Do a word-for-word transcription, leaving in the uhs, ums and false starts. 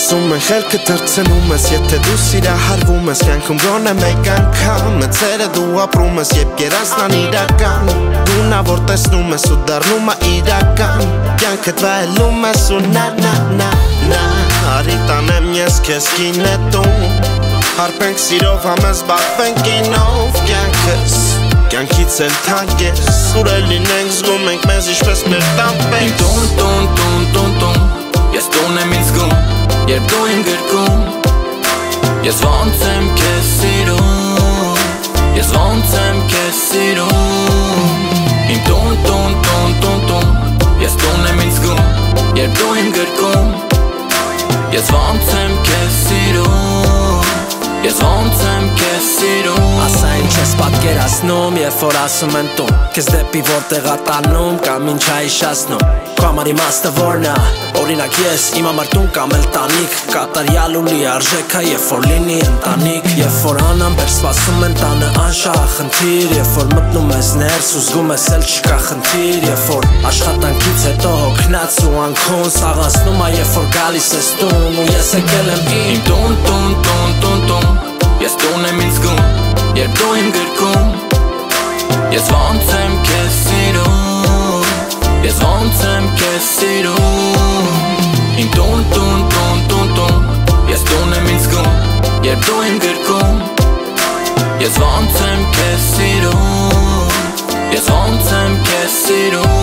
Ասում են խելքը թրցնում ես, եթե դու սիրահարվում ես կյանքում գոնե մեկ անգամ Մեծերը դու ապրում ես, երբ կերասնան իրական Դու նա որ տեսնում ես ու դառնում է իրական Կյանքդ վայելում ես ու նա նա նա նա Արի տանեմ ես քեզ կինետում Հարբենք սիրով համես բախվենք կինով Կյանքս, կյանքից էլ թանկ ես Ուր էլ լինենք զգում ենք մեզ ինչպես մեր տամպես Իմ տուն, տուն, տուն, տուն, տուն Ես տուն եմ ինձ զգում, երբ դու իմ գրկում Ես ոնց եմ քեզ սիրում Ես ոնց եմ քեզ սիրում Իմ տուն, տուն, տուն, տուն, տուն Ես տուն եմ ինձ զգում, երբ դու իմ գրկում Ես ոնց եմ քեզ սիրում Ես ոնց եմ քեզ սիրում Ասա ինչ ես պատկերացնում, երբ որ ասում են տուն Քեզ դեպի որտեղ ատանում կամ ինչ այշացնում Քո համար իմաստը որն է, օրինակ ես իմ համար տուն կամ էլ տանիք Կատարյալ ու լիարժեք է, երբ որ լինի ընտանիք Երբ որ անամբեր սպասում են տանը անշահախնդիր Երբ որ մտնում ես ներս ու զգում ես էլ չկա խնդիր Երբ որ աշխատանքից հետո հոգնած ու անքուն Սաղացնում է, երբ որ գալիս ես տուն ու ես եկել եմ Իմ տուն, տուն, տուն, տուն, տուն Ես տուն եմ ինձ զգում, երբ դու իմ գրկում Ես ոնց եմ քեզ սիրում Ես ոնց եմ քեզ սիրում Իմ տուն, տուն, տուն, տուն, տուն Ես տուն եմ ինձ զգում, երբ դու իմ գրկում Ես ոնց եմ քեզ սիրում Ես ոնց եմ քեզ սիրում